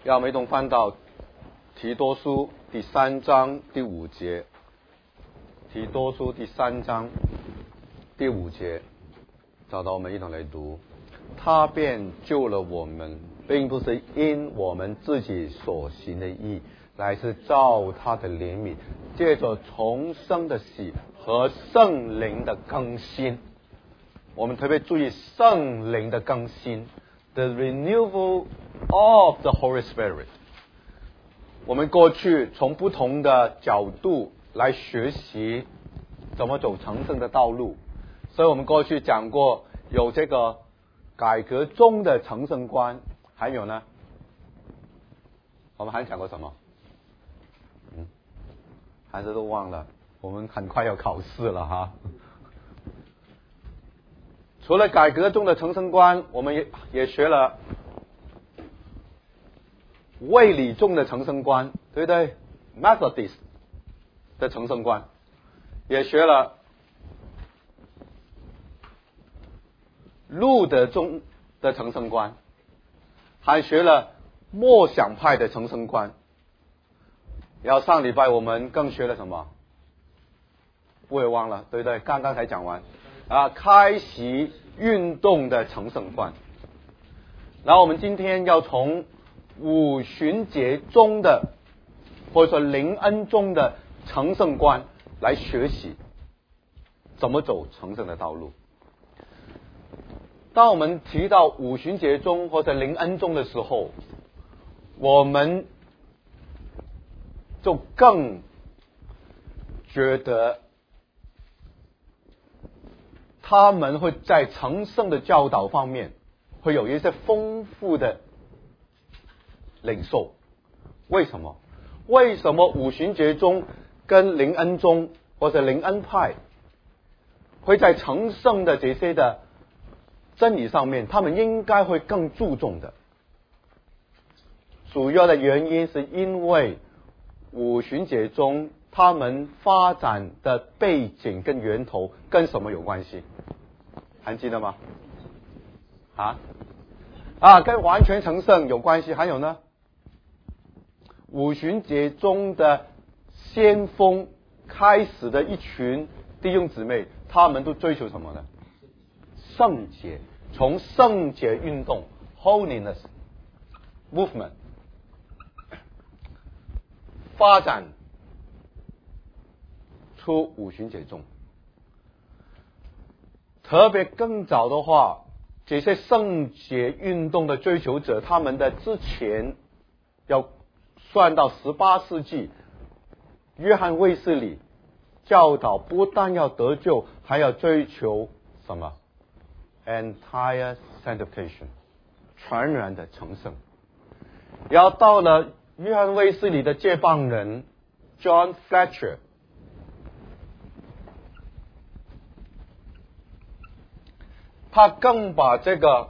让我们一同翻到提多书第3章第5节。提多书第3章第5节，找到我们一同来读。他便救了我们，并不是因我们自己所行的义，乃是照他的怜悯，借着重生的洗和圣灵的更新。我们特别注意圣灵的更新 ，the renewal of the Holy Spirit。我们过去从不同的角度来学习怎么走成圣的道路，所以我们过去讲过有这个改革中的成圣观，还有呢，我们还讲过什么？还是都忘了，我们很快要考试了哈。除了改革中的成圣观，我们也学了卫理中的成圣观，对不对 ？Methodist 的成圣观，也学了路德中的成圣观，还学了默想派的成圣观。然后上礼拜我们更学了什么？我也忘了，对不对？刚刚才讲完开习运动的成圣观。然后我们今天要从五旬节中的或者说灵恩中的成圣观来学习怎么走成圣的道路。当我们提到五旬节中或者灵恩中的时候，我们就更觉得他们会在成圣的教导方面会有一些丰富的领受。为什么？为什么五旬节中跟灵恩中或者灵恩派会在成圣的这些的真理上面，他们应该会更注重的？主要的原因是因为五旬节中他们发展的背景跟源头跟什么有关系？还记得吗？跟完全成圣有关系。还有呢，五旬节中的先锋开始的一群弟兄姊妹，他们都追求什么呢？圣洁，从圣洁运动 Holiness Movement 发展出五旬节中。特别更早的话，这些圣洁运动的追求者，他们的之前要算到18世纪，约翰卫斯理教导不但要得救，还要追求什么 ？Entire sanctification， 全然的成圣。然后到了约翰卫斯理的接棒人 John Fletcher，他更把这个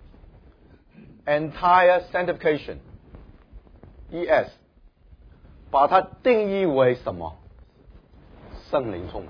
entire sanctification ES 把它定义为什么？圣灵充满。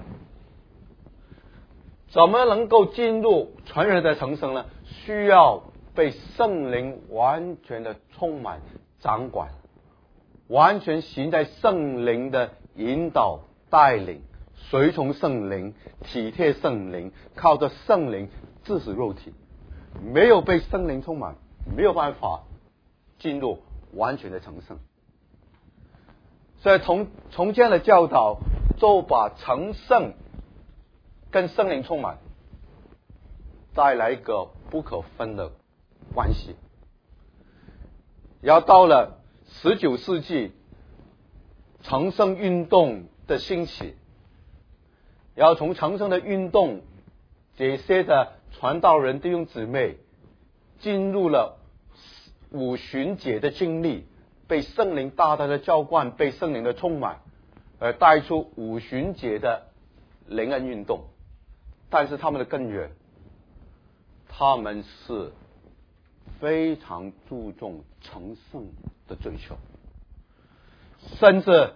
怎么能够进入全然的成圣呢？需要被圣灵完全的充满掌管，完全行在圣灵的引导带领，随从圣灵，体贴圣灵，靠着圣灵致死肉体。没有被圣灵充满，没有办法进入完全的成圣。所以从这样的教导，就把成圣跟圣灵充满带来一个不可分的关系。然后到了19世纪，成圣运动的兴起，然后从成圣的运动，这些的传道人弟兄姊妹进入了五旬节的经历，被圣灵大大的浇灌，被圣灵的充满，而带出五旬节的灵恩运动。但是他们的根源，他们是非常注重成圣的追求，甚至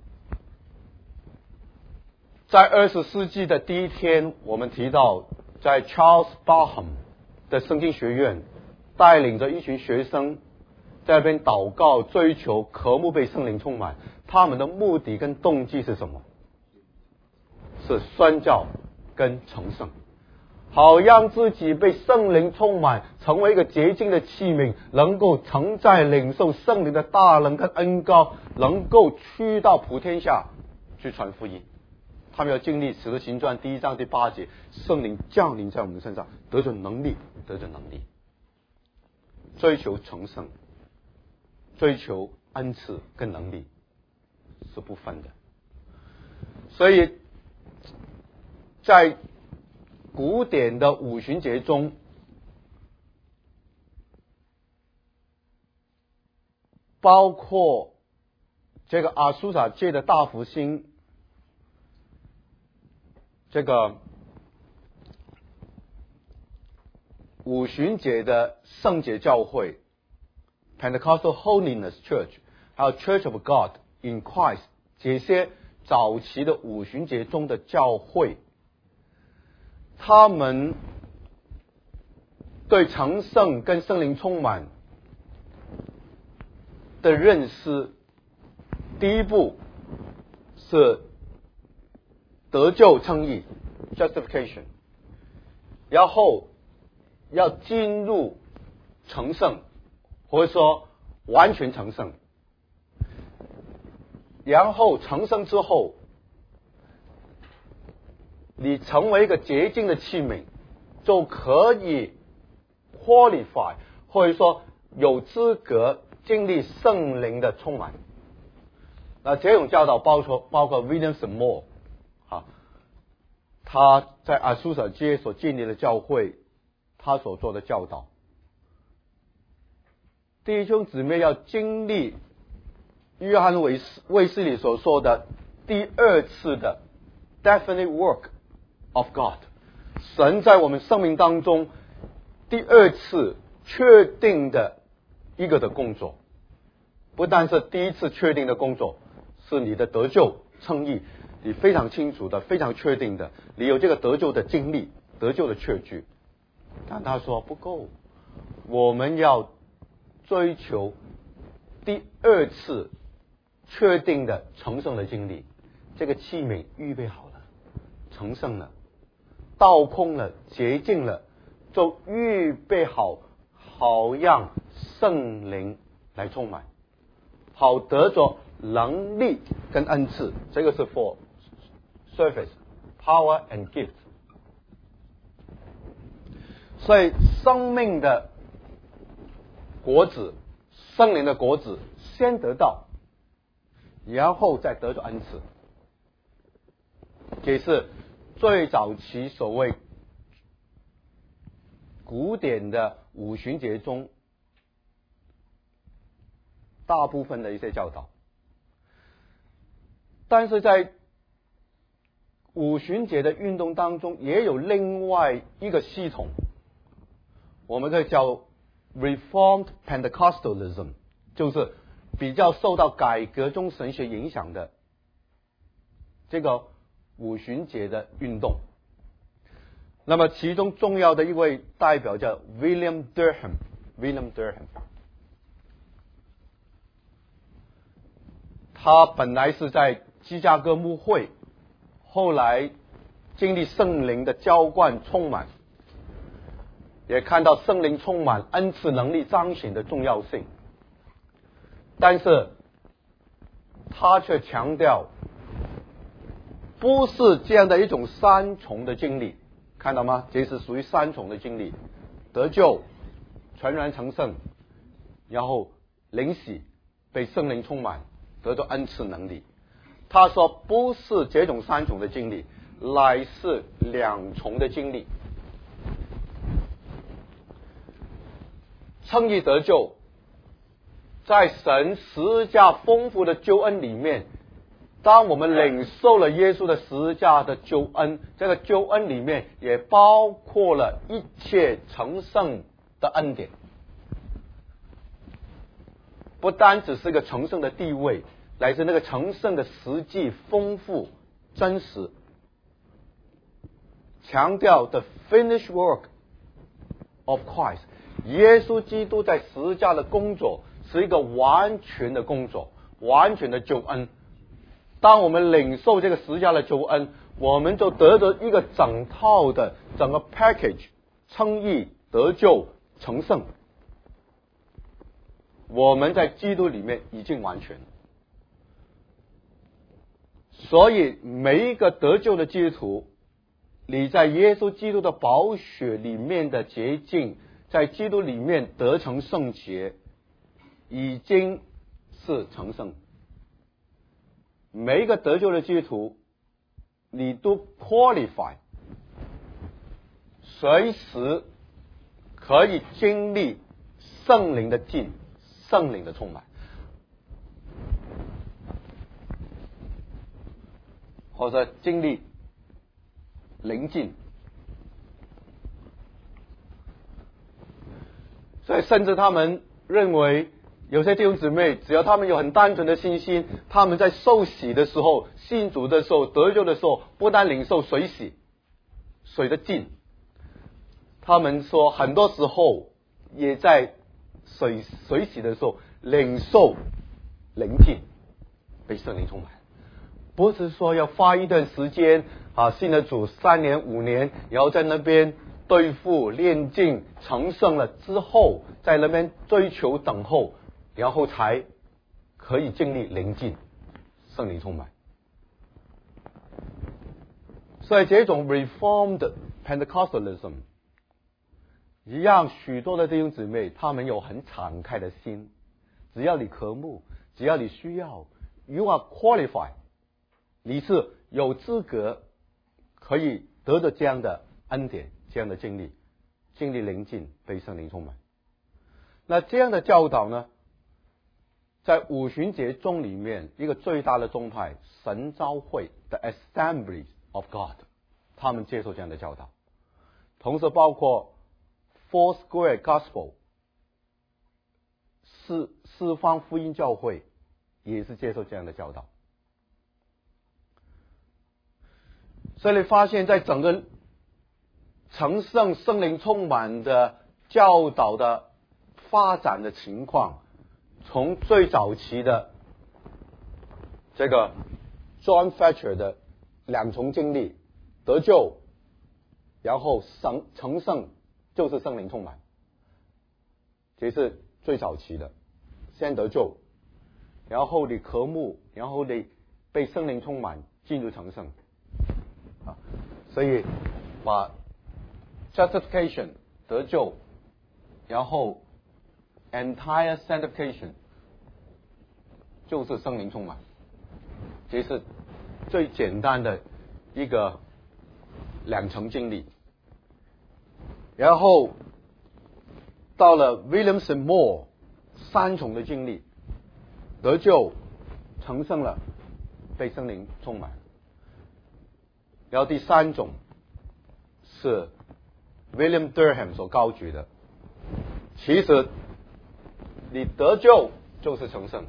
在20世纪的第一天，我们提到在 Charles Barham 的圣经学院带领着一群学生在那边祷告、追求、渴慕被圣灵充满，他们的目的跟动机是什么？是宣教跟成圣，好让自己被圣灵充满，成为一个洁净的器皿，能够承载领受圣灵的大能跟恩膏，能够去到普天下去传福音。他们要经历使徒行传1章第8节，圣灵降临在我们身上，得着能力，追求成圣，追求恩赐跟能力是不分的。所以在古典的五旬节中，包括这个阿苏撒界的大复兴，这个五旬节的圣节教会 Pentecostal Holiness Church， 还有 Church of God in Christ， 这些早期的五旬节中的教会，他们对成圣跟圣灵充满的认识，第一步是得救称义 justification， 然后要进入成圣，或者说完全成圣，然后成圣之后，你成为一个洁净的器皿，就可以 qualify， 或者说有资格经历圣灵的充满。那这种教导包括 William Seymour， 他在阿苏撒街所建立的教会，他所做的教导，弟兄姊妹要经历约翰卫斯理所说的第二次的 definite work of God， 神在我们生命当中第二次确定的一个的工作，不但是第一次确定的工作，是你的得救称义，你非常清楚的、非常确定的，你有这个得救的经历、得救的确据。但他说不够，我们要追求第二次确定的成圣的经历。这个器皿预备好了，成圣了，倒空了，洁净了，就预备好，好让圣灵来充满，好得着能力跟恩赐。这个是 for service, power and gift。 所以生命的果子，圣灵的果子先得到，然后再得着恩赐。这是最早期所谓古典的五旬节中大部分的一些教导。但是在五旬节的运动当中，也有另外一个系统，我们可以叫 Reformed Pentecostalism， 就是比较受到改革中神学影响的这个五旬节的运动。那么其中重要的一位代表叫 William Durham， 他本来是在芝加哥牧会，后来经历圣灵的浇灌充满，也看到圣灵充满恩赐能力彰显的重要性，但是他却强调不是这样的一种三重的经历，看到吗？这是属于三重的经历：得救、全然成圣，然后灵洗，被圣灵充满，得到恩赐能力。他说不是这种三重的经历，乃是两重的经历。称义得救，在神十字架丰富的救恩里面，当我们领受了耶稣的十字架的救恩，这个救恩里面也包括了一切成圣的恩典，不单只是个成圣的地位，乃是那个成圣的实际丰富真实，强调 the finished work of Christ， 耶稣基督在十字架的工作是一个完全的工作，完全的救恩。当我们领受这个十架的救恩，我们就得着一个整套的整个 package， 称义、得救、成圣。我们在基督里面已经完全。所以每一个得救的基督徒，你在耶稣基督的宝血里面的洁净，在基督里面得成圣洁，已经是成圣。每一个得救的基督徒，你都 qualify， 随时可以经历圣灵的浸，圣灵的充满，或者经历灵浸。所以甚至他们认为，有些弟兄姊妹，只要他们有很单纯的信心，他们在受洗的时候、信主的时候、得救的时候，不但领受水洗、水的浸，他们说很多时候也在水洗的时候领受灵浸，被圣灵充满。不是说要花一段时间信了主3年5年，然后在那边对付练静成圣了之后，在那边追求等候，然后才可以经历灵浸、圣灵充满。所以这种 Reformed Pentecostalism 让许多的弟兄姊妹，他们有很敞开的心，只要你渴慕，只要你需要， You are qualified， 你是有资格可以得到这样的恩典，这样的经历灵浸，被圣灵充满。那这样的教导呢，在五旬节宗里面一个最大的宗派神召会的 Assembly of God， 他们接受这样的教导。同时包括 Four Square Gospel 四方福音教会也是接受这样的教导。所以你发现在整个成圣圣灵充满的教导的发展的情况，从最早期的这个 John Fletcher 的2重经历，得救，然后成圣就是圣灵充满，这是最早期的，先得救，然后你渴慕，然后你被圣灵充满，进入成圣。所以把 justification 得救，然后 entire sanctification 就是圣灵充满，这是最简单的一个2层经历。然后到了 Williamson Moore 3重的经历，得救成圣了，被圣灵充满。然后第3种是 William Durham 所高举的，其实你得救就是成圣，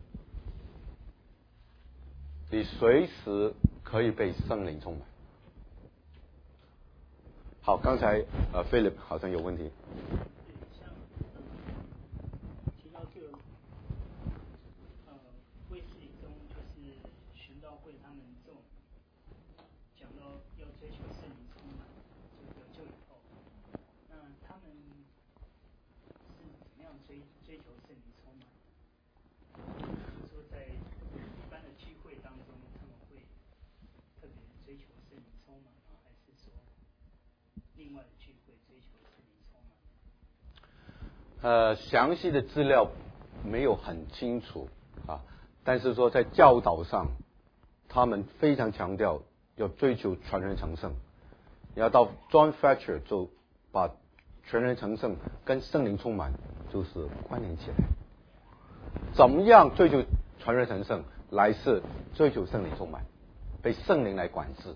你随时可以被圣灵充满。好，刚才Philip 好像有问题。 提到这个卫视里中就是寻道会他们这种讲到要追求圣灵充满，就得救以后，那他们是怎么样追求圣灵充满？就是说在一般的聚会当中，他们会特别追求圣灵充满吗？还是说另外的聚会追求圣灵充满？ 详细的资料没有很清楚但是说在教导上，他们非常强调要追求全人成圣。然后到 John Fletcher 就把全人成圣跟圣灵充满就是关联起来。怎么样追求全人成圣，来是追求圣灵充满，被圣灵来管制。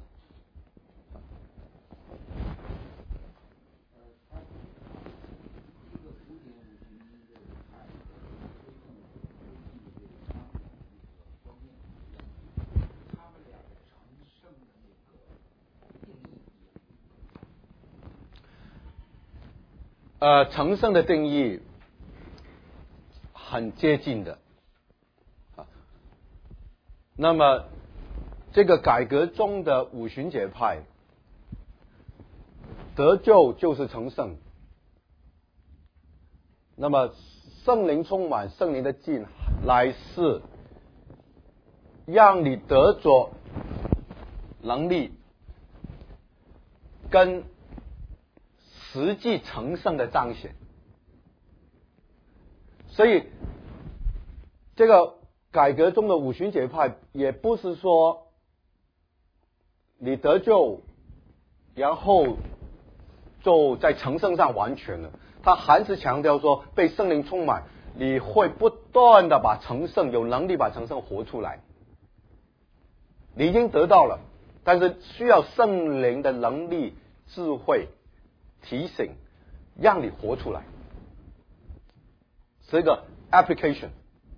成圣的定义很接近的啊。那么这个改革中的五旬节派得救就是成圣，那么圣灵充满，圣灵的浸乃是让你得着能力跟实际成圣的彰显。所以这个改革中的五旬节派也不是说你得救然后就在成圣上完全了，他还是强调说被圣灵充满，你会不断的把成圣，有能力把成圣活出来。你已经得到了，但是需要圣灵的能力、智慧、提醒，让你活出来，是一个 application。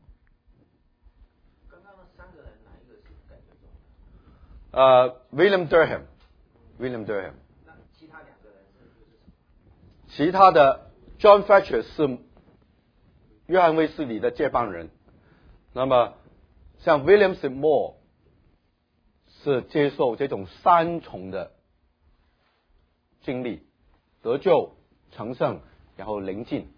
刚刚那三个人哪一个是改革中的 ？William Durham。 那其他两个人是什么？ 其他的 John Fracture 是约翰卫斯理的接班人，那么像 William Seymour 是接受这种三重的经历，得救、成圣，然后灵浸。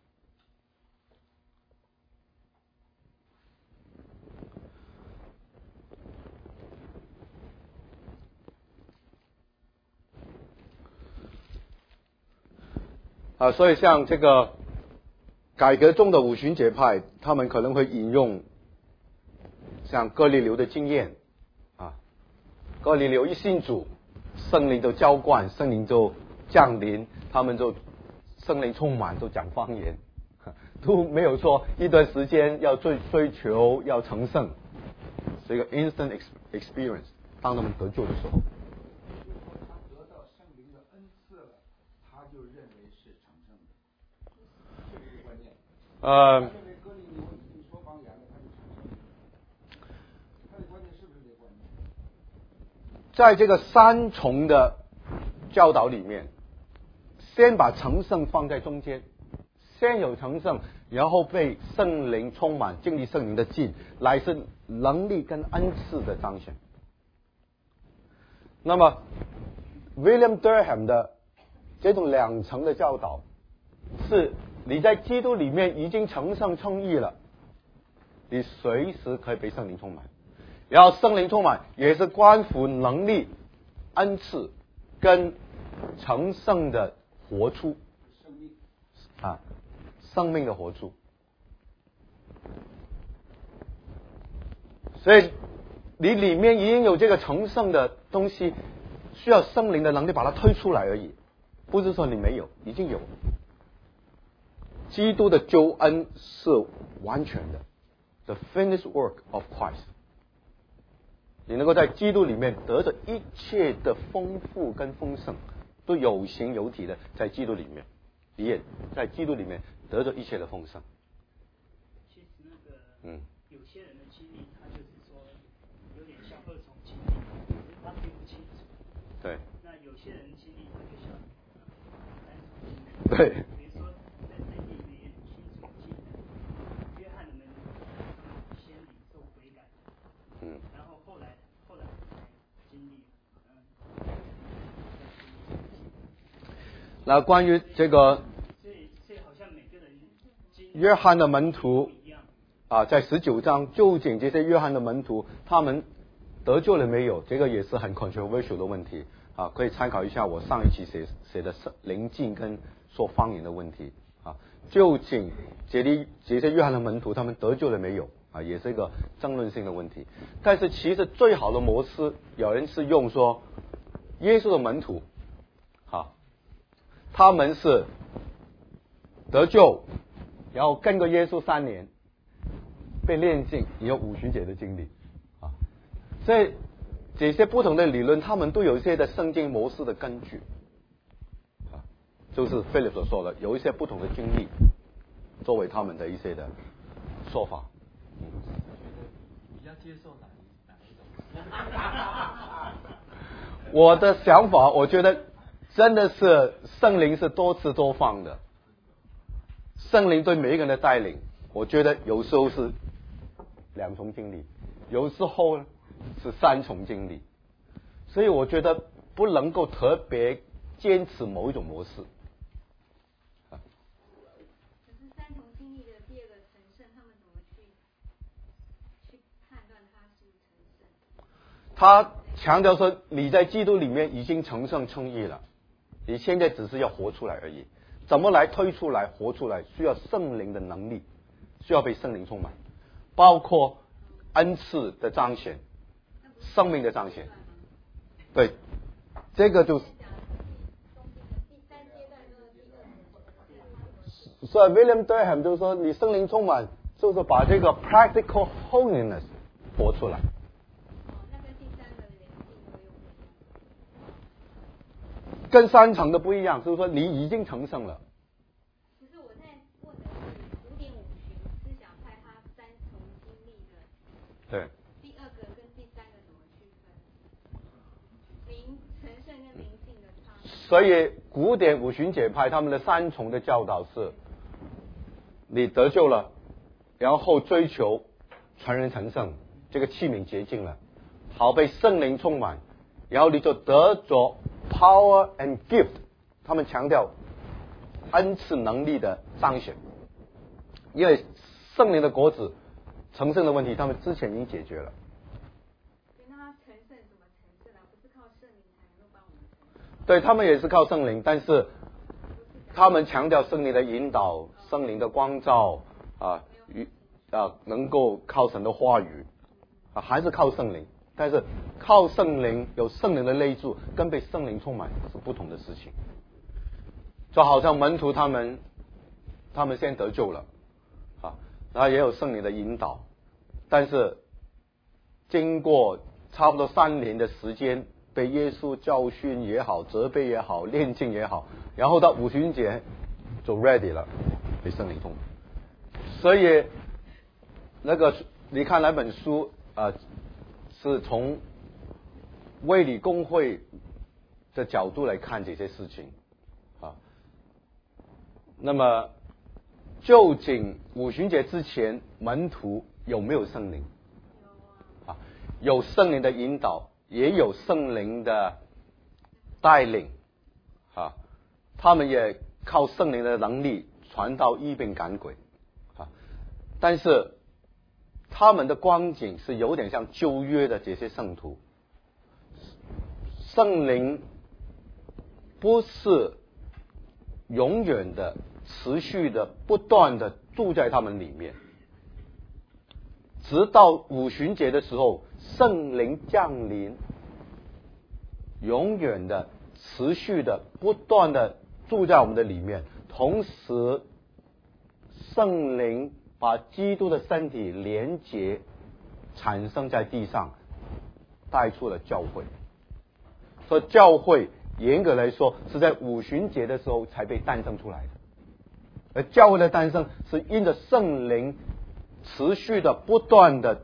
所以像这个改革中的五旬节派，他们可能会引用像哥尼流的经验啊，哥尼流一信主，圣灵就浇灌，圣灵就降临，他们就圣灵充满，就讲方言，都没有说一段时间要追求要成圣，是一个 instant experience。当他们得救的时候。在这个三重的教导里面，先把成圣放在中间，先有成圣，然后被圣灵充满，经历圣灵的浸，乃是能力跟恩赐的彰显。那么 William Durham 的这种两层的教导，是你在基督里面已经成圣称义了，你随时可以被圣灵充满，然后圣灵充满也是关乎能力、恩赐跟成圣的活出，生命的活出。所以你里面已经有这个成圣的东西，需要圣灵的能力把它推出来而已，不是说你没有，已经有。基督的救恩是完全的 ，the finished work of Christ。你能够在基督里面得着一切的丰富跟丰盛，都有形有体的在基督里面，也在基督里面得着一切的丰盛。 其实那个，有些人的经历，他就是说有点像二重经历，可是他并不清楚。 对。 那有些人经历，他就像三重经历。 对。 比如说在圣经里面清楚记载，约翰的门徒先领受悔改，然后后来经历， 那关于这个， 所以好像每个人约翰的门徒在19章，究竟这些约翰的门徒他们得救了没有？这个也是很 controversial 的问题啊，可以参考一下我上一期写的灵浸跟说方言的问题啊。究竟这些约翰的门徒他们得救了没有啊？也是一个争论性的问题。但是其实最好的模式，有人是用说耶稣的门徒他们是得救，然后跟过耶稣3年，被炼净，也有五旬节的经历啊。所以这些不同的理论，他们都有一些的圣经模式的根据啊，就是 Philip 所说的，有一些不同的经历作为他们的一些的说法。 比较接受哪一种？ 我的想法，我觉得真的是圣灵是多次多方的，圣灵对每一个人的带领我觉得有时候是2重经历，有时候呢是3重经历，所以我觉得不能够特别坚持某一种模式。 可是3重经历的第2个成圣，他们怎么去判断他是不是成圣？ 他强调说，你在基督里面已经成圣称义了，你现在只是要活出来而已。怎么来推出来、活出来，需要圣灵的能力，需要被圣灵充满，包括恩赐的彰显、生命的彰显。对，这个就是。所以 William Durham 就是说，你圣灵充满，就是把这个 practical holiness 活出来。跟3层的不一样，就是说你已经成圣了。 其实我在问的是5点5旬思想派他3重经历的， 对。 第2个跟第3个怎么区分？成圣跟灵性的差异。 所以古典五旬节派他们的3重的教导是：你得救了，然后追求传人成圣，这个器皿洁净了，好被圣灵充满，然后你就得着 power and gift。他们强调恩赐能力的彰显，因为圣灵的果子成圣的问题，他们之前已经解决了。 那他成圣怎么成圣啊？不是靠圣灵才能够帮我们成圣？ 对，他们也是靠圣灵，但是他们强调圣灵的引导、圣灵的光照能够靠神的话语还是靠圣灵。但是靠圣灵有圣灵的内住，跟被圣灵充满是不同的事情。就好像门徒他们先得救了然后也有圣灵的引导，但是经过差不多3年的时间，被耶稣教训也好、责备也好、炼净也好，然后到五旬节就 ready 了，被圣灵充满。所以那个你看那本书是从卫理公会的角度来看这些事情那么究竟五旬节之前门徒有没有圣灵？有圣灵的引导，也有圣灵的带领他们也靠圣灵的能力传道医病赶鬼但是他们的光景是有点像旧约的这些圣徒，圣灵不是永远的、持续的、不断的住在他们里面，直到五旬节的时候，圣灵降临，永远的、持续的、不断的住在我们的里面，同时圣灵把基督的身体连结产生在地上，带出了教会。所以教会严格来说是在五旬节的时候才被诞生出来的，而教会的诞生是因着圣灵持续的不断的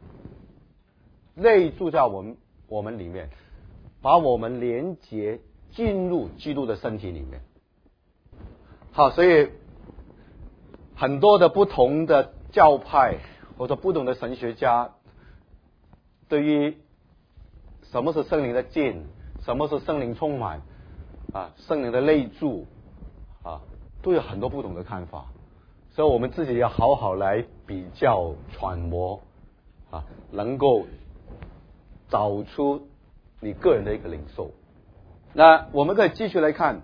内住在我们里面，把我们连结进入基督的身体里面。好，所以很多的不同的教派或者不同的神学家对于什么是圣灵的浸，什么是圣灵充满圣灵的内住都有很多不同的看法，所以我们自己要好好来比较揣摩能够找出你个人的一个领受。那我们可以继续来看，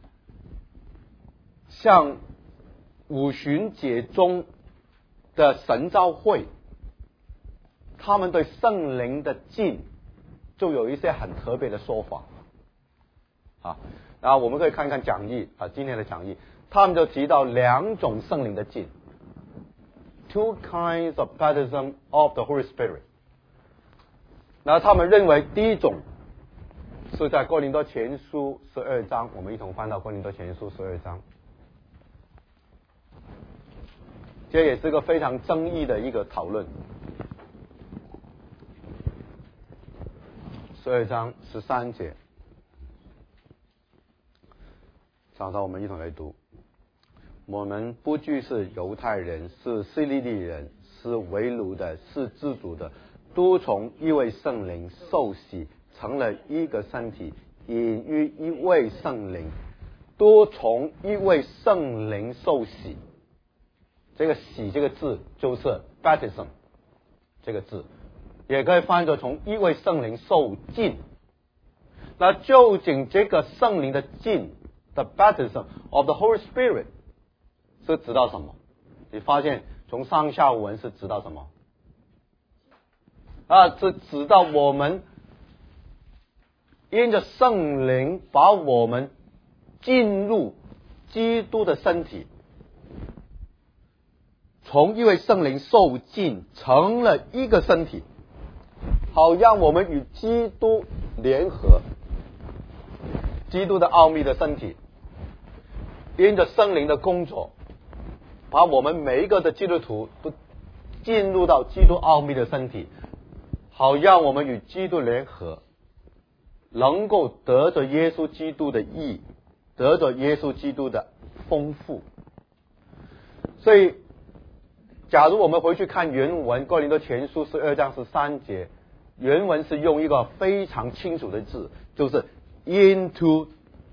像五旬节中的神召会，他们对圣灵的浸就有一些很特别的说法然后我们可以看看讲义今天的讲义，他们就提到2种圣灵的浸 ，two kinds of baptism of the Holy Spirit。那他们认为第一种是在哥林多前书12章，我们一同翻到哥林多前书12章。这也是个非常争议的一个讨论。12章13节，找到我们一同来读。 我们不拘是犹太人，是希利尼人，是为奴的，是自主的，都从一位圣灵受洗，成了一个身体，隐于一位圣灵，都从一位圣灵受洗。这个洗这个字就是 baptism 这个字，也可以翻作从一位圣灵受浸。那究竟这个圣灵的浸 the baptism of the Holy Spirit 是指到什么？你发现从上下文是指到什么？是指到我们因着圣灵把我们进入基督的身体，从一位圣灵受浸，成了一个身体，好让我们与基督联合。基督的奥秘的身体，因着圣灵的工作，把我们每一个的基督徒都进入到基督奥秘的身体，好让我们与基督联合，能够得着耶稣基督的义，得着耶稣基督的丰富。所以假如我们回去看原文，哥林多前书12章13节，原文是用一个非常清楚的字，就是 into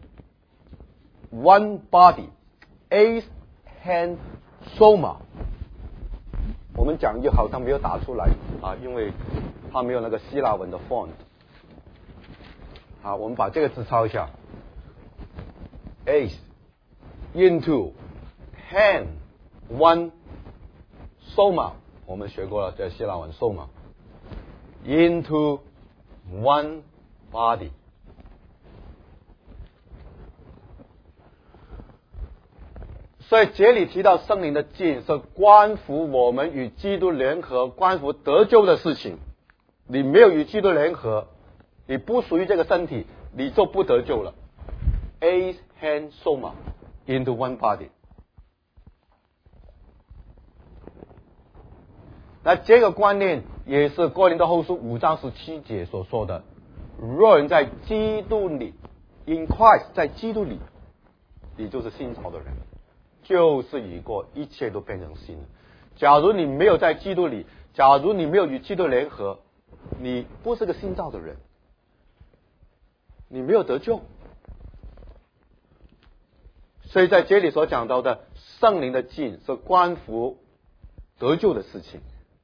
one body, as hand soma。我们讲就好像没有打出来因为它没有那个希腊文的 font。好，我们把这个字抄一下 ，as into hand one soma， 我们学过了，这希腊文 soma into one body。所以这里提到圣灵的浸是关乎我们与基督联合，关乎得救的事情。你没有与基督联合，你不属于这个身体，你就不得救了。As hand soma into one body。那这个观念也是哥林多后书5章17节所说的：若人在基督里 ，in Christ， 在基督里，你就是新造的人。就是已过，一切都变成新了。假如你没有在基督里，假如你没有与基督联合，你不是个新造的人，你没有得救。所以在这里所讲到的圣灵的浸是关乎得救的事情。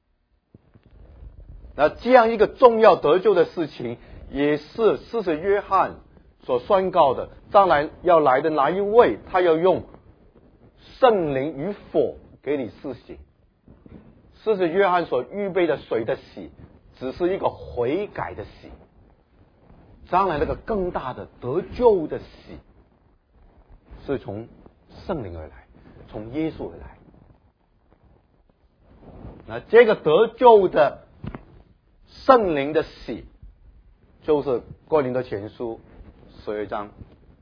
那这样一个重要得救的事情，也是施洗约翰所宣告的，将来要来的那一位，他要用圣灵与火给你施洗。施洗约翰所预备的水的洗，只是一个悔改的洗，将来那个更大的得救的洗，是从圣灵而来，从耶稣而来。那这个得救的圣灵的洗，就是哥林多前书12章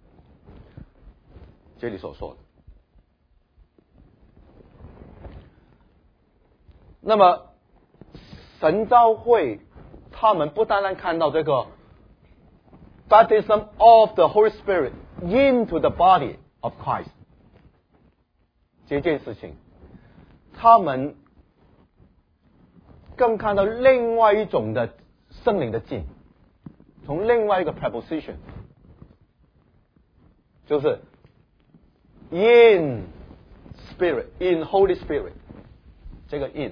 这里所说的。那么神召会他们不单单看到这个 baptism of the Holy Spirit into the body of Christ 这件事情，他们更看到另外一种的圣灵的浸，从另外一个 preposition， 就是 in Spirit, in Holy Spirit， 这个 in。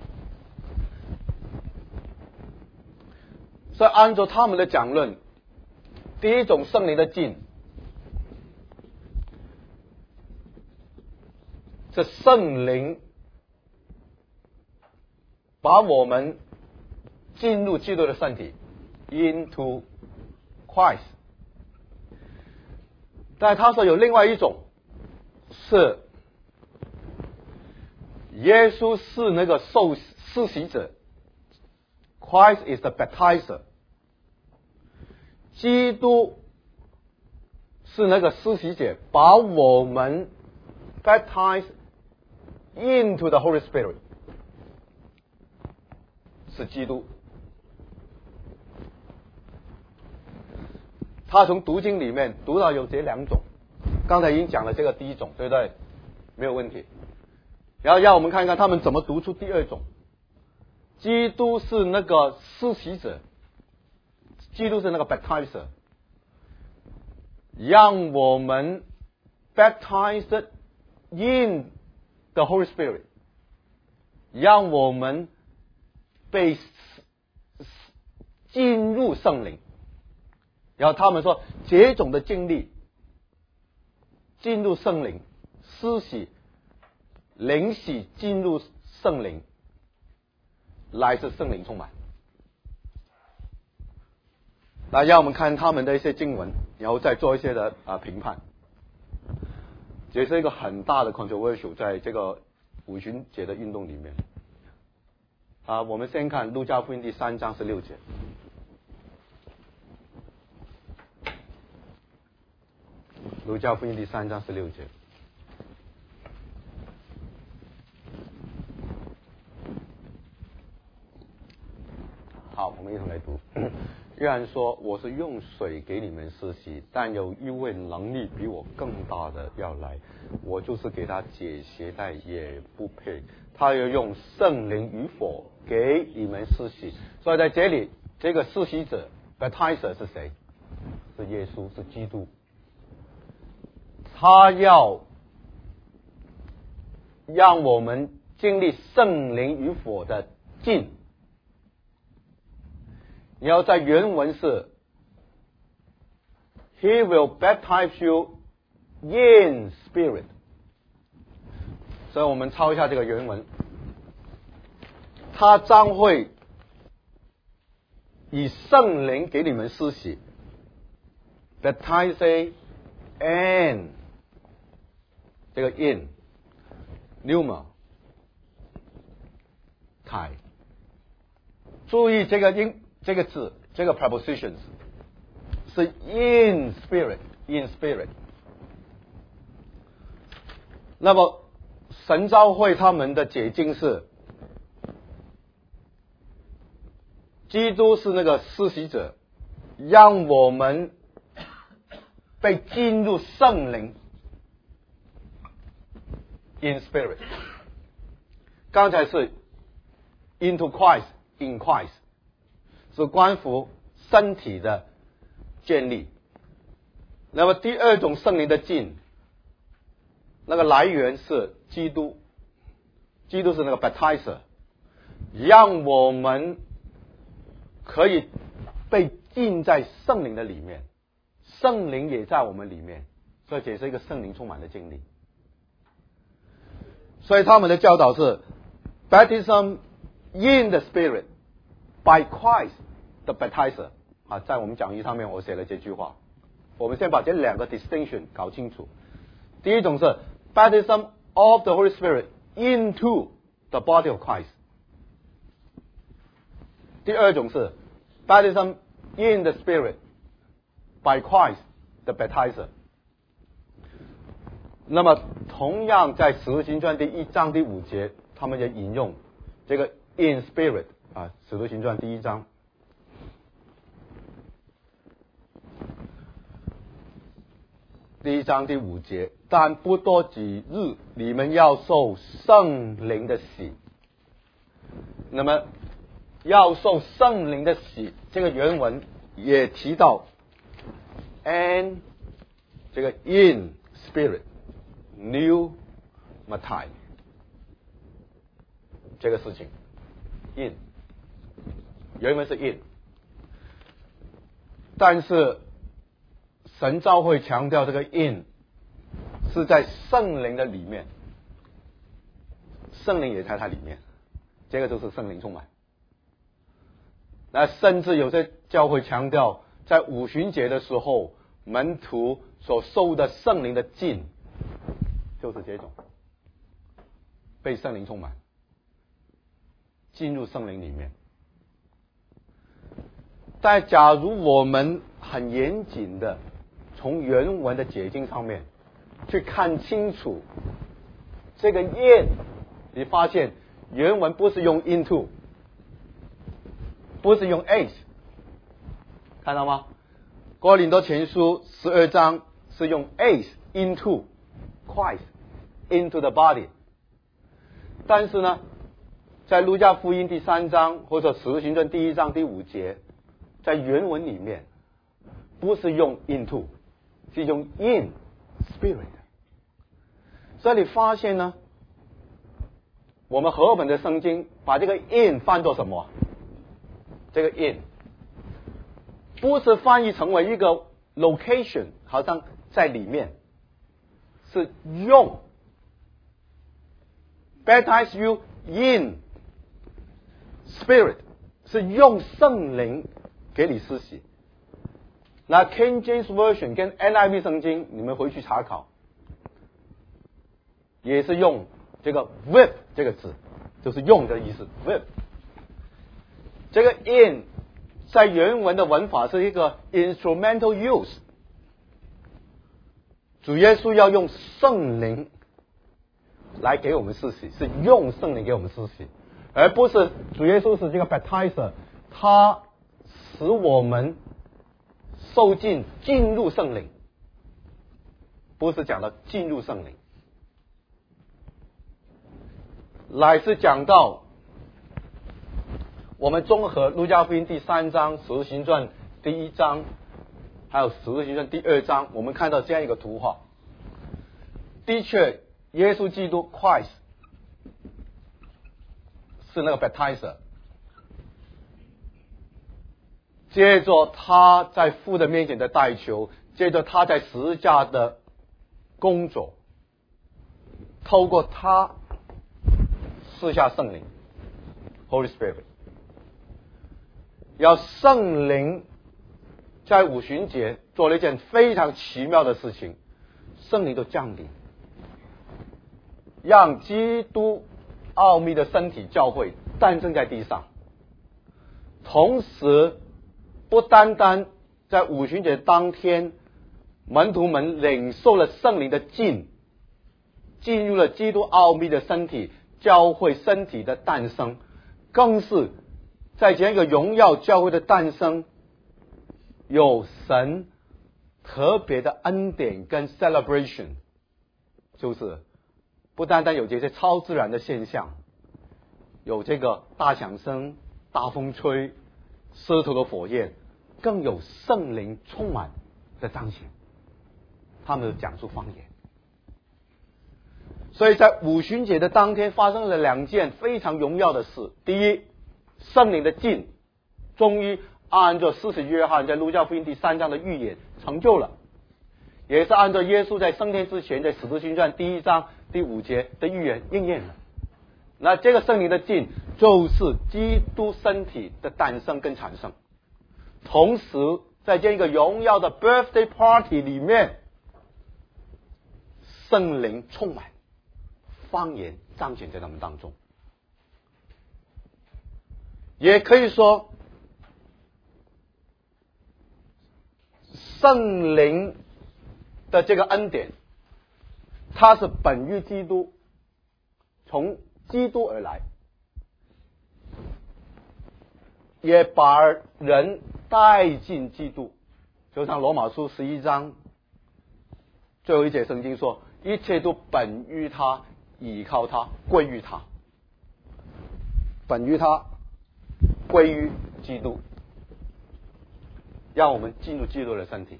所以按照他们的讲论，第一种圣灵的浸是圣灵把我们进入基督的身体 into Christ。 但他说有另外一种是耶稣是那个施洗者， Christ is the baptizer， 基督是那个施洗者，把我们 baptize into the Holy Spirit， 是基督。他从读经里面读到有这两种，刚才已经讲了这个第一种，对不对？ 没有问题。然后让我们看看他们怎么读出第二种，基督是那个施洗者，基督是那个 baptizer， 让我们 baptized in the Holy Spirit， 让我们被进入圣灵。然后他们说这种的经历，进入圣灵，施洗灵洗进入圣灵，来自圣灵充满。那让我们看他们的一些经文，然后再做一些的评判。这是一个很大的 controversial 在这个五旬节的运动里面。我们先看路加福音第3章16节。路加福音第3章16节。好，我们一同来读。约翰说：“我是用水给你们施洗，但有一位能力比我更大的要来，我就是给他解鞋带也不配。他要用圣灵与火给你们施洗。”所以在这里，这个施洗者 baptizer 是谁？是耶稣，是基督。他要让我们经历圣灵与火的浸。你要在原文是 He will baptize you in spirit， 所以我们抄一下这个原文，他将会以圣灵给你们施洗 baptize and 这个 in pneuma 台，注意这个字，这个 prepositions 是 in spirit。那么神召会他们的解经是，基督是那个施洗者，让我们被进入圣灵 in spirit。刚才是 into Christ in Christ， 是关乎身体的建立。那么第二种圣灵的浸，那个来源是基督，基督是那个 baptizer， 让我们可以被浸在圣灵的里面，圣灵也在我们里面，所以这是一个圣灵充满的经历。所以他们的教导是 baptism in the spirit by Christ the baptizer。在我们讲义上面我写了这句话。我们先把这两个 distinction 搞清楚。第一种是 baptism of the Holy Spirit into the body of Christ。第二种是 baptism in the Spirit by Christ the baptizer。那么同样在使徒行传第1章第5节，他们也引用这个 in spirit 使徒行传第1章。第1章第5节，但不多几日，你们要受圣灵的洗。那么要受圣灵的洗，这个原文也提到 and 这个 in spirit new matai 这个事情 in 原文是 in， 但是神召会强调这个 in 是在圣灵的里面，圣灵也在它里面，这个就是圣灵充满。那甚至有些教会强调，在五旬节的时候，门徒所受的圣灵的浸，就是这种被圣灵充满，进入圣灵里面。但假如我们很严谨的从原文的解经上面去看清楚这个 in， 你发现原文不是用 into， 不是用 as， 看到吗？哥林多前书12章是用 as into Christ into the body。但是呢，在路加福音第3章或者使徒行传第1章第5节，在原文里面不是用 into， 是用 in spirit。所以你发现呢，我们和本的圣经把这个 in 翻作什么？这个 in 不是翻译成为一个 location， 好像在里面，是用 baptize you in spirit， 是用圣灵给你施洗。那 King James Version 跟 NIV 圣经，你们回去查考，也是用这个 with 这个字，就是用的意思 with。这个 in 在原文的文法是一个 instrumental use， 主耶稣要用圣灵来给我们施洗，是用圣灵给我们施洗，而不是主耶稣是这个 baptizer， 他使我们受尽进入圣灵，不是讲到进入圣灵，乃是讲到我们综合路加福音第3章、使徒行传第1章，还有使徒行传第2章，我们看到这样一个图画。的确，耶稣基督 Christ 是那个 baptizer， 接着他在父的面前的代求，接着他在十字架的工作，透过他赐下圣灵 Holy Spirit。要圣灵在五旬节做了一件非常奇妙的事情，圣灵就降临，让基督奥秘的身体教会诞生在地上。同时不单单在五旬节当天，门徒们领受了圣灵的进入了基督奥秘的身体教会身体的诞生，更是在这样一个荣耀教会的诞生，有神特别的恩典跟 celebration， 就是不单单有这些超自然的现象，有这个大响声、大风吹、舌头的火焰，更有圣灵充满的彰显，他们讲出方言。所以在五旬节的当天发生了2件非常荣耀的事。第一，圣灵的进终于按照施洗约翰在路加福音第3章的预言成就了，也是按照耶稣在升天之前在使徒行传第1章第5节的预言应验了。那这个圣灵的进就是基督身体的诞生跟产生，同时在这一个荣耀的 birthday party 里面，圣灵充满，方言彰显在他们当中。也可以说，圣灵的这个恩典，它是本于基督，从基督而来，也把人带进基督。就像罗马书11章最后一节圣经说，一切都本于他，倚靠他，归于他。本于他，归于基督，让我们进入基督的身体。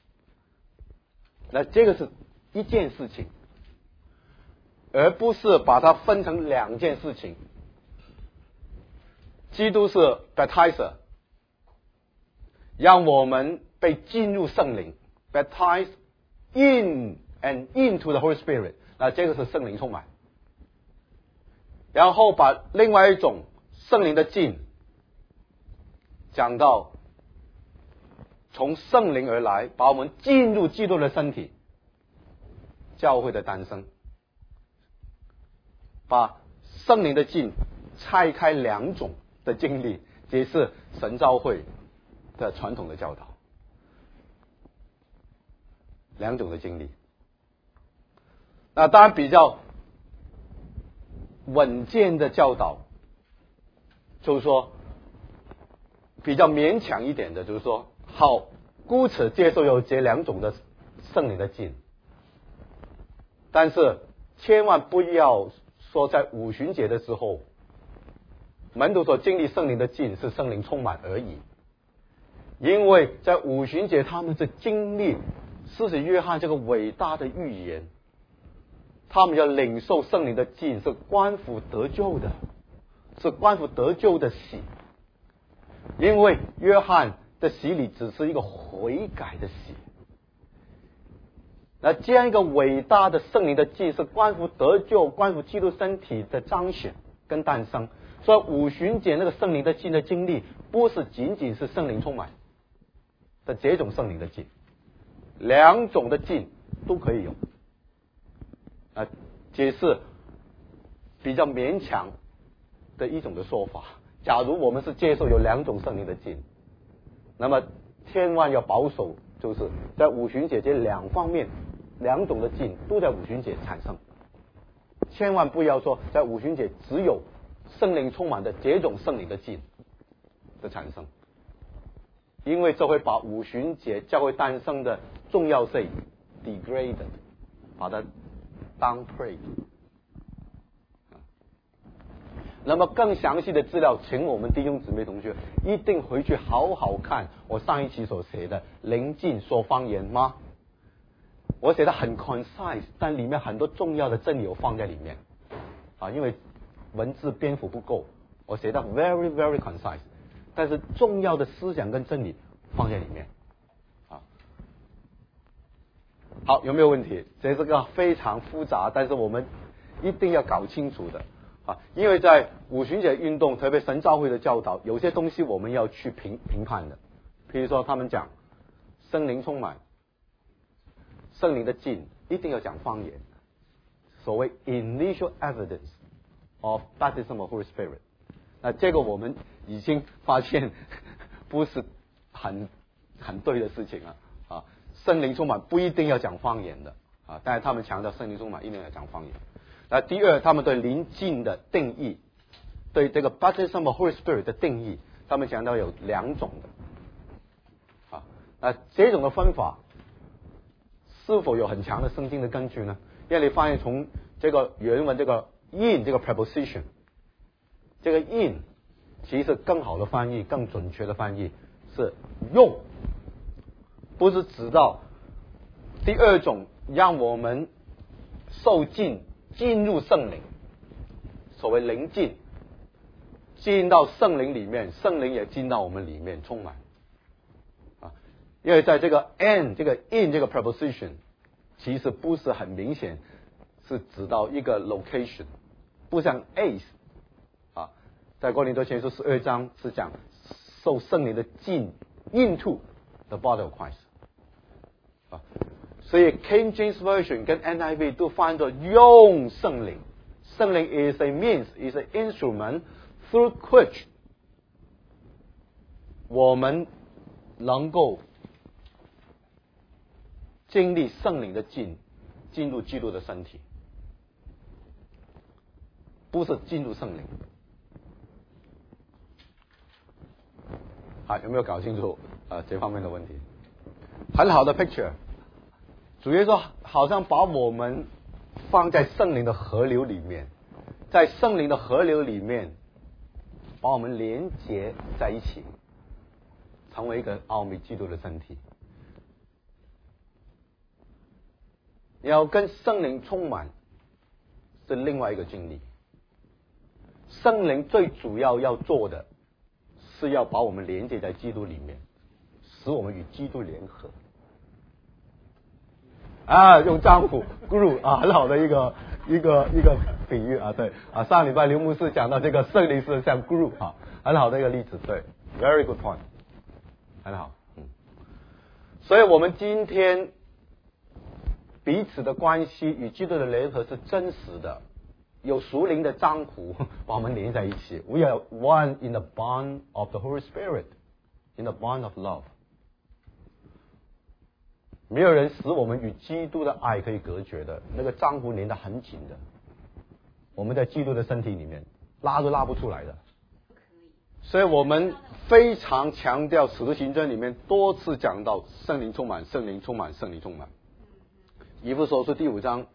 那这个是一件事情，而不是把它分成2件事情。基督是 baptizer， 让我们被进入圣灵 baptized in and into the Holy Spirit， 那这个是圣灵充满。然后把另外一种圣灵的进讲到从圣灵而来，把我们进入基督的身体，教会的诞生，把圣灵的进拆开2种的经历，这是神召会的传统的教导，2种的经历。那当然比较稳健的教导，就是说比较勉强一点的，就是说好，姑且接受有这2种的圣灵的进，但是千万不要说在五旬节的时候，门徒所经历圣灵的浸是圣灵充满而已，因为在五旬节他们是经历施洗约翰这个伟大的预言，他们要领受圣灵的浸是关乎得救的，是关乎得救的洗，因为约翰的洗礼只是一个悔改的洗。那这样一个伟大的圣灵的浸是关乎得救，关乎基督身体的彰显跟诞生。所以五旬节那个圣灵的浸的经历，不是仅仅是圣灵充满的这种圣灵的浸，两种的浸都可以有。解释比较勉强的一种的说法。假如我们是接受有两种圣灵的浸，那么千万要保守，就是在五旬节这两方面，两种的浸都在五旬节产生。千万不要说在五旬节只有圣灵充满的这种圣灵的浸的产生，因为这会把五旬节教会诞生的重要性 degraded， 把它downgrade。那么更详细的资料，请我们弟兄姊妹同学一定回去好好看我上一期所写的灵浸说方言吗？我写的很 concise， 但里面很多重要的真理我放在里面因为文字篇幅不够，我写的 very very concise， 但是重要的思想跟真理放在里面好，有没有问题？这是个非常复杂，但是我们一定要搞清楚的因为在五旬节运动，特别神召会的教导，有些东西我们要去评判的。譬如说他们讲圣灵充满，圣灵的浸一定要讲方言，所谓 initial evidence of baptism of Holy Spirit。那这个我们已经发现不是很对的事情圣灵充满不一定要讲方言的但是他们强调圣灵充满一定要讲方言。那第二，他们对灵浸的定义，对这个 baptism of Holy Spirit 的定义，他们强调有两种的那这种的分法是否有很强的圣经的根据呢？因为你发现从这个原文这个 in 这个 preposition， 这个 in 其实更好的翻译，更准确的翻译是用，不是指到第二种让我们受浸进入圣灵，所谓灵浸，进到圣灵里面，圣灵也进到我们里面充满因为在这个 and 这个 in 这个 preposition 其实不是很明显是指到一个 location， 不像 as 在哥林多前书12章是讲受圣灵的浸 into the body of Christ所以 King James Version 跟 NIV 都翻作用圣灵，圣灵 is a means, is an instrument through which 我们能够经历圣灵的进入基督的身体，不是进入圣灵有没有搞清楚这方面的问题？很好的 picture， 主耶稣好像把我们放在圣灵的河流里面，在圣灵的河流里面把我们连结在一起，成为一个奥秘基督的身体。要跟圣灵充满是另外一个经历，圣灵最主要要做的是要把我们连接在基督里面，使我们与基督联合用丈夫 glue 很好的一个比喻对上礼拜刘牧师讲到这个圣灵是像 glue 很好的一个例子，对 very good point， 很好所以我们今天彼此的关系与基督的联合是真实的，有属灵的脏腑把我们连在一起。 We are one in the bond of the Holy Spirit, in the bond of love。 没有人使我们与基督的爱可以隔绝的，那个脏腑连得很紧的，我们在基督的身体里面拉都拉不出来的。所以我们非常强调使徒行传里面多次讲到圣灵充满，圣灵充满，圣灵充满。以弗所书第5章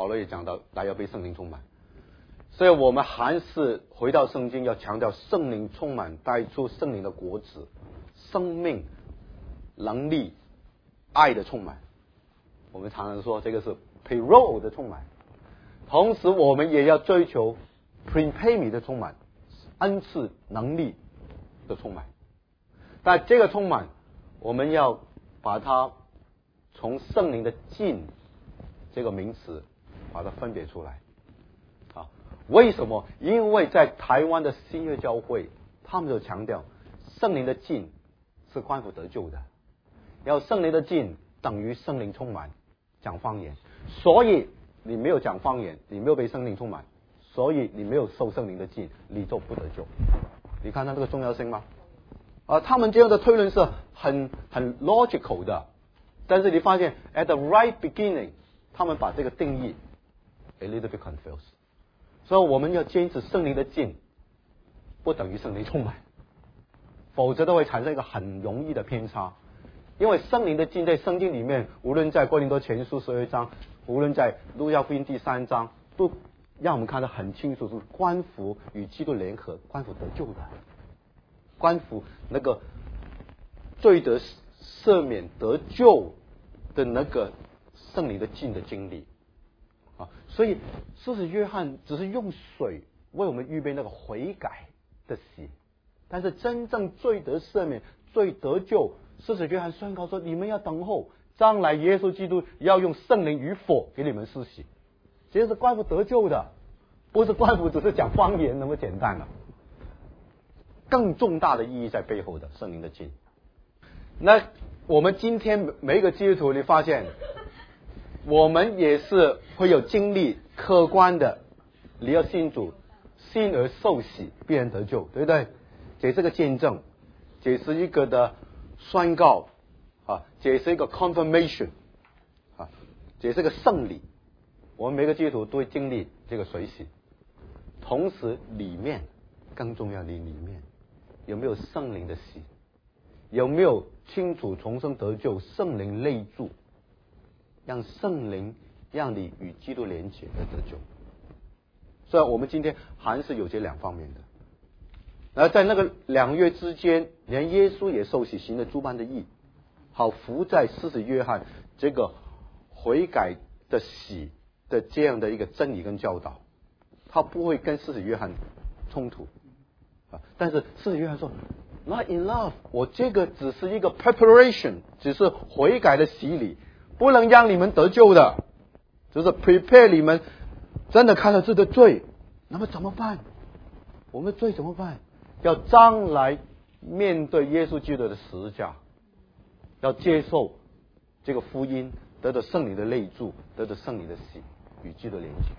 保罗也讲到，来要被圣灵充满。所以我们还是回到圣经，要强调圣灵充满带出圣灵的果子，生命、能力、爱的充满。我们常常说这个是 Pro 的充满，同时我们也要追求 Prepemi 的充满，恩赐能力的充满。但这个充满，我们要把它从圣灵的尽这个名词把它分别出来。为什么？因为在台湾的新约教会，他们就强调圣灵的尽是关乎得救的，然后圣灵的尽等于圣灵充满，讲方言。所以你没有讲方言，你没有被圣灵充满，所以你没有受圣灵的尽，你就不得救。你看到这个重要性吗？他们这样的推论是很 logical 的，但是你发现 at the right beginning， 他们把这个定义 a little bit confused。所以我们要坚持圣灵的尽不等于圣灵充满，否则都会产生一个很容易的偏差。因为圣灵的尽在圣经里面，无论在哥林多前书12章，无论在路加福音第3章，都让我们看得很清楚，是关乎与基督联合，关乎得救的，关乎那个罪得赦免得救的那个圣灵的尽的经历。所以施洗约翰只是用水为我们预备那个悔改的洗，但是真正罪得赦免、罪得救，施洗约翰宣告说：你们要等候，将来耶稣基督要用圣灵与火给你们施洗。这是关乎得救的，不是关乎只是讲方言那么简单了。更重大的意义在背后的圣灵的尽。那我们今天每一个基督徒，你发现我们也是会有经历客观的，你要信主，信而受洗，必然得救，对不对？这是个见证，这是一个的宣告这是一个 confirmation 这是个圣礼。我们每个基督徒都会经历这个水洗，同时里面更重要的里面有没有圣灵的洗，有没有清楚重生得救，圣灵内住，让圣灵让你与基督连结而得救。所以我们今天还是有这两方面的。然后在那个2月之间，连耶稣也受洗，行了诸般的义，好服在施洗约翰这个悔改的洗的这样的一个真理跟教导，他不会跟施洗约翰冲突但是施洗约翰说 Not enough， 我这个只是一个 preparation， 只是悔改的洗礼，不能让你们得救的，就是 prepare 你们真的看到自己的罪，那么怎么办？我们的罪怎么办？要将来面对耶稣基督的十字架，要接受这个福音，得到圣灵的内住，得到圣灵的洗，与基督连接。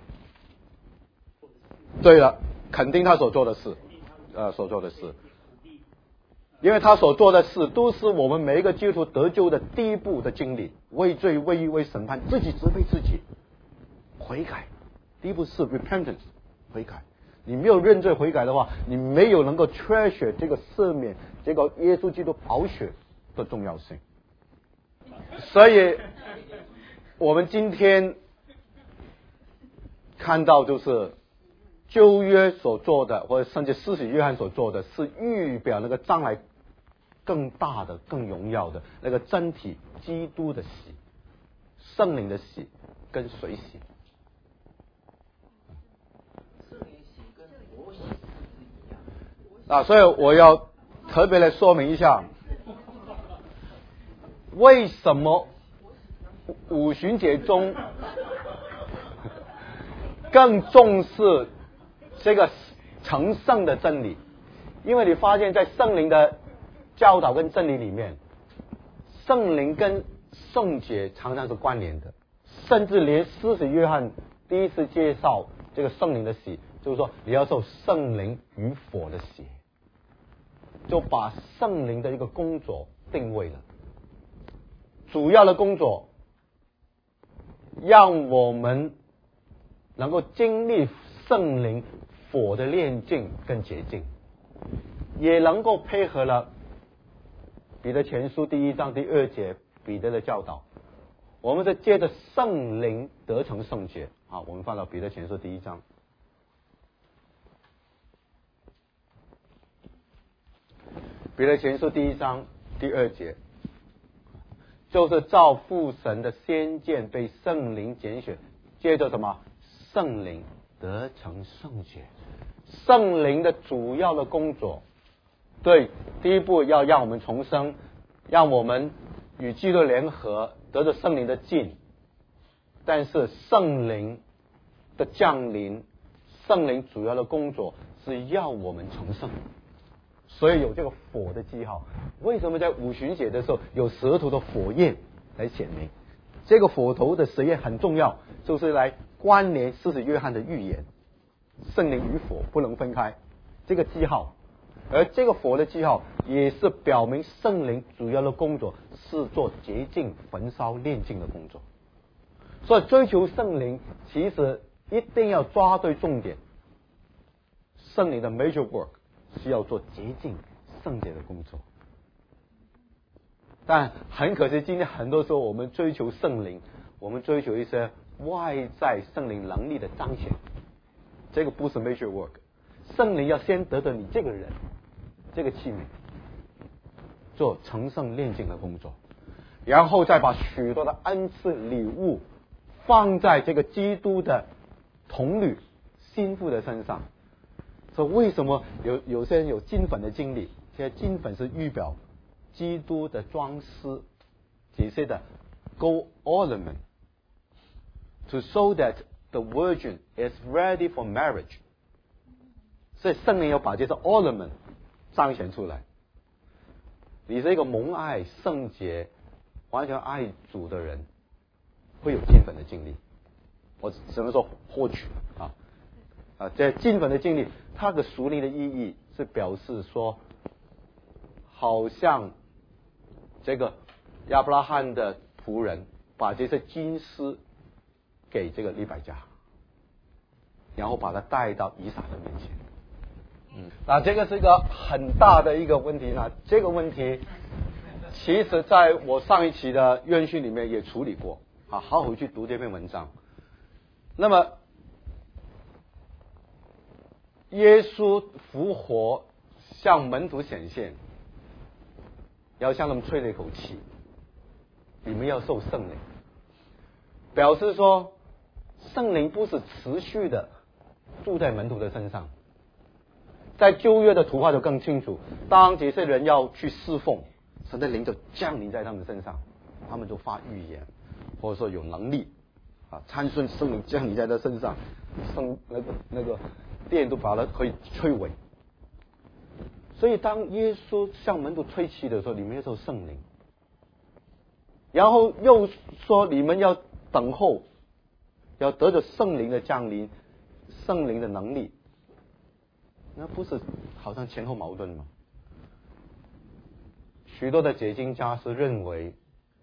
对了，肯定他所做的事，因为他所做的事都是我们每一个基督徒得救的第一步的经历，为罪、为义、为审判，自己责备自己，悔改。第一步是 repentance， 悔改。你没有认罪悔改的话，你没有能够 treasure 这个赦免，这个耶稣基督宝血的重要性。所以我们今天看到就是旧约所做的，或者甚至施洗约翰所做的，是预表那个将来更大的、更荣耀的那个真体基督的洗，圣灵的洗跟水洗。所以我要特别来说明一下，为什么五旬节中更重视这个成圣的真理。因为你发现在圣灵的教导跟真理里面，圣灵跟圣洁常常是关联的，甚至连施洗约翰第一次介绍这个圣灵的洗，就是说你要受圣灵与火的洗，就把圣灵的一个工作定位了。主要的工作让我们能够经历圣灵火的炼净跟洁净，也能够配合了彼得前书第1章第2节彼得的教导，我们是借着圣灵得成圣洁好，我们翻到彼得前书第1章。彼得前书第1章第2节，就是照父神的先见被圣灵拣选，接着什么？圣灵得成圣洁。圣灵的主要的工作，对，第一步要让我们重生，让我们与基督联合，得着圣灵的浸。但是圣灵的降临，圣灵主要的工作是要我们重生，所以有这个火的记号。为什么在五旬节的时候有舌头的火焰来显明？这个火头的实验很重要，就是来关联施洗约翰的预言，圣灵与火不能分开这个记号。而这个火的记号也是表明圣灵主要的工作是做洁净、焚烧、炼净的工作。所以追求圣灵其实一定要抓对重点，圣灵的 major work 是要做洁净圣洁的工作。但很可惜，今天很多时候我们追求圣灵，我们追求一些外在圣灵能力的彰显，这个不是 major work。 圣灵要先得到你这个人，这个器皿，做成圣炼净的工作，然后再把许多的恩赐礼物放在这个基督的童女心腹的身上。所以为什么有些人有金粉的经历？现在金粉是预表基督的装饰，解释的 gold ornament to show that the virgin is ready for marriage。 所以圣灵要把这些 ornament 彰显出来。你是一个蒙爱圣洁完全爱主的人，会有金粉的经历。我只能说获取这金粉的经历，它的属灵的意义是表示说，好像这个亚伯拉罕的仆人把这些金丝给这个利百加，然后把他带到以撒的面前。那这个是一个很大的一个问题呢。这个问题其实在我上一期的院训里面也处理过好好去读这篇文章。那么耶稣复活向门徒显现，要向他们吹了一口气，你们要受圣灵，表示说圣灵不是持续的住在门徒的身上。在旧约的图画就更清楚，当这些人要去侍奉，神的灵就降临在他们身上，他们就发预言，或者说有能力参孙圣灵降临在他身上，那个殿都把它可以摧毁。所以当耶稣向门徒吹气的时候，你们要受圣灵，然后又说你们要等候，要得着圣灵的降临，圣灵的能力，那不是好像前后矛盾吗？许多的解经家是认为，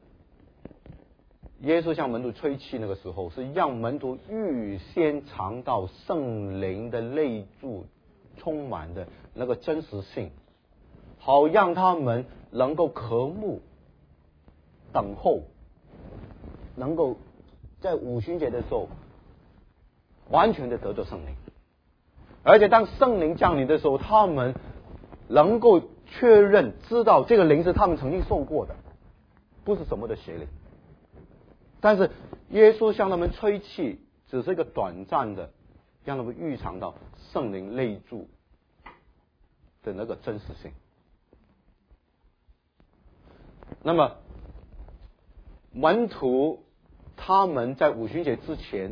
耶稣向门徒吹气那个时候，是让门徒预先尝到圣灵的内住充满的那个真实性，好让他们能够渴慕等候，能够在五旬节的时候完全的得着圣灵。而且当圣灵降临的时候，他们能够确认知道这个灵是他们曾经受过的，不是什么的邪灵。但是耶稣向他们吹气只是一个短暂的，让他们预尝到圣灵内住的那个真实性。那么门徒他们在五旬节之前，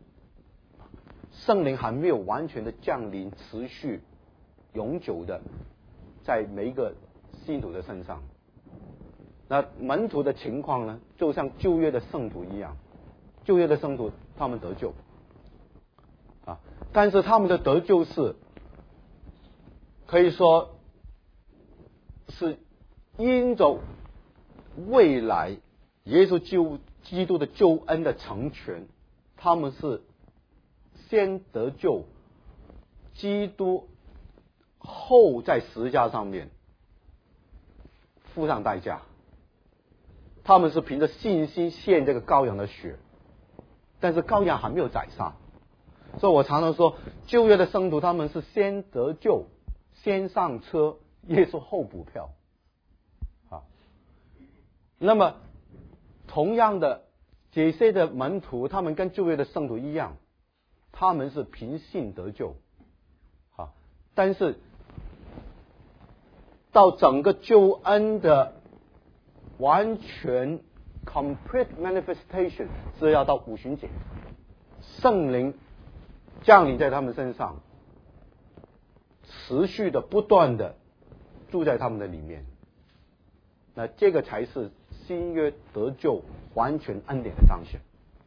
圣灵还没有完全的降临，持续永久的在每一个信徒的身上。那门徒的情况呢，就像旧约的圣徒一样，旧约的圣徒他们得救但是他们的得救是可以说是因着未来耶稣基督的救恩的成全，他们是先得救，基督后在十字架上面付上代价，他们是凭着信心献这个羔羊的血， 但是羔羊还没有宰杀。所以我常常说，旧约的圣徒他们是先得救，先上车，耶稣后补票。啊，那么同样的，这些的门徒，他们跟旧约的圣徒一样，他们是凭信得救。啊，但是到整个救恩的完全 complete manifestation 是要到五旬节，圣灵降临在他们身上，持续的不断的住在他们的里面，那这个才是新约得救完全恩典的彰显。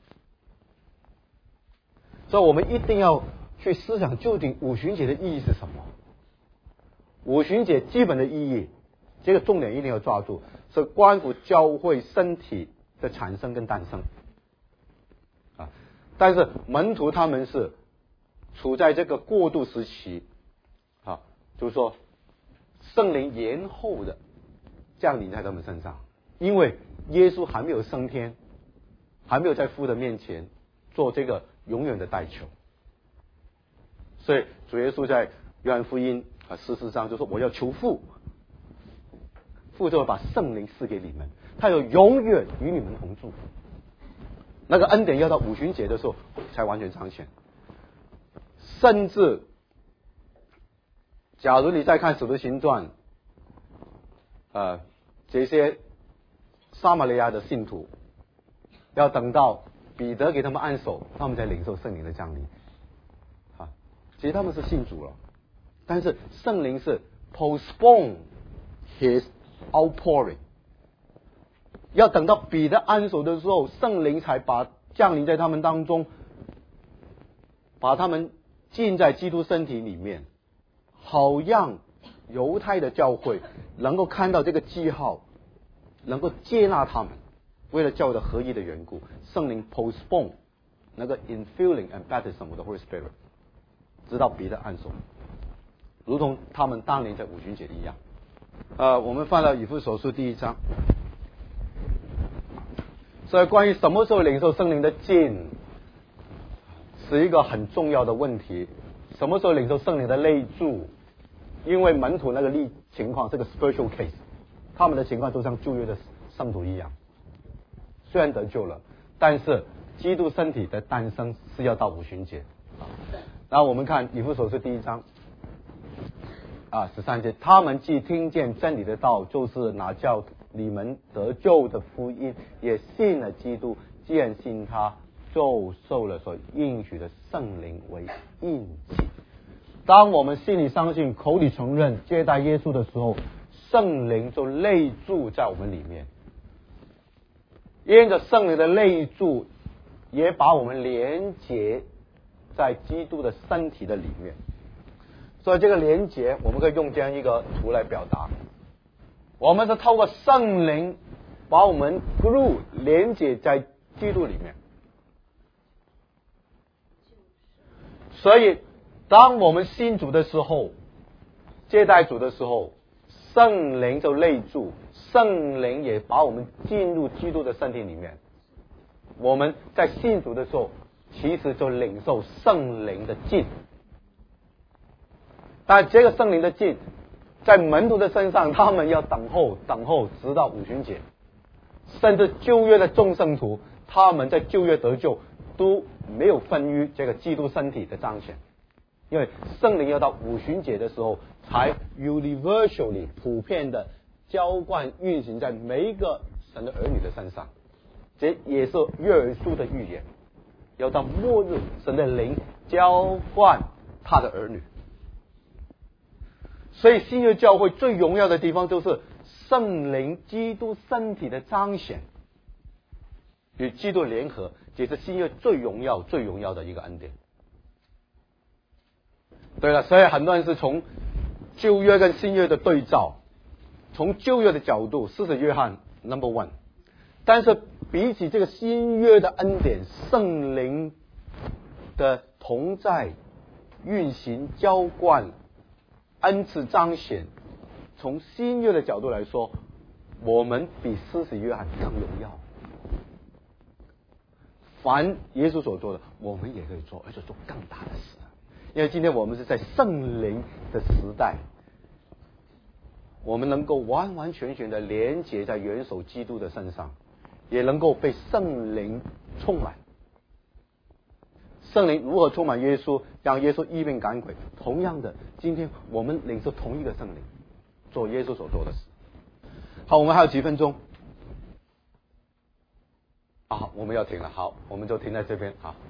所以我们一定要去思想，究竟五旬节的意义是什么？五旬节基本的意义，这个重点一定要抓住，是关乎教会身体的产生跟诞生。啊，但是门徒他们是处在这个过渡时期，啊，就是说圣灵延后的降临在他们身上，因为耶稣还没有升天，还没有在父的面前做这个永远的代求，所以主耶稣在约翰福音14章就说：“我要求父，父就会把圣灵赐给你们，他有永远与你们同住。”那个恩典要到五旬节的时候才完全彰显。甚至，假如你再看《使徒行传》，这些撒玛利亚的信徒，要等到彼得给他们按手，他们才领受圣灵的降临。啊，其实他们是信主了，但是圣灵是 postpone his outpouring， 要等到彼得按手的时候，圣灵才降临在他们当中，把他们进在基督身体里面，好让犹太的教会能够看到这个记号，能够接纳他们。为了教会的合一的缘故，圣灵 postpone 那个 infilling and baptism of the Holy Spirit， 直到彼得按手，如同他们当年在五旬节一样。我们翻到以弗所书第1章，所以关于什么时候领受圣灵的浸，是一个很重要的问题。什么时候领受圣灵的内住？因为门徒那个情况是个 special case， 他们的情况都像旧约的圣徒一样，虽然得救了，但是基督身体的诞生是要到五旬节。然后我们看以弗所书第1章13节，他们既听见真理的道，就是那叫你们得救的福音，也信了基督，既然信他，就受了所应许的圣灵为印记。当我们心里相信，口里承认，接待耶稣的时候，圣灵就内住在我们里面。因着圣灵的内住，也把我们连结在基督的身体的里面。所以这个连结，我们可以用这样一个图来表达：我们是透过圣灵把我们 glue 连结在基督里面。所以当我们信主的时候，接待主的时候，圣灵就内住，圣灵也把我们进入基督的身体里面。我们在信主的时候，其实就领受圣灵的浸。但这个圣灵的浸，在门徒的身上，他们要等候，直到五旬节。甚至旧约的众圣徒，他们在旧约得救，都没有分于这个基督身体的彰显，因为圣灵要到五旬节的时候，才 universally 普遍的浇灌运行在每一个神的儿女的身上。这也是约珥书的预言，要到末日，神的灵浇灌他的儿女。所以新约教会最荣耀的地方，就是圣灵基督身体的彰显，与基督联合，这是新约最荣耀的一个恩典。对了，所以很多人是从旧约跟新约的对照，从旧约的角度，施洗约翰 number one， 但是比起这个新约的恩典，圣灵的同在、运行、浇灌、恩赐彰显，从新约的角度来说，我们比施洗约翰更荣耀。 凡耶稣所做的，我们也可以做，而且做更大的事。因为今天我们是在圣灵的时代，我们能够完完全全的连结在元首基督的身上，也能够被圣灵充满。圣灵如何充满耶稣，让耶稣医病赶鬼？同样的，今天我们领受同一个圣灵，做耶稣所做的事。好，我们还有几分钟。我们要停了，好，我们就停在这边。好。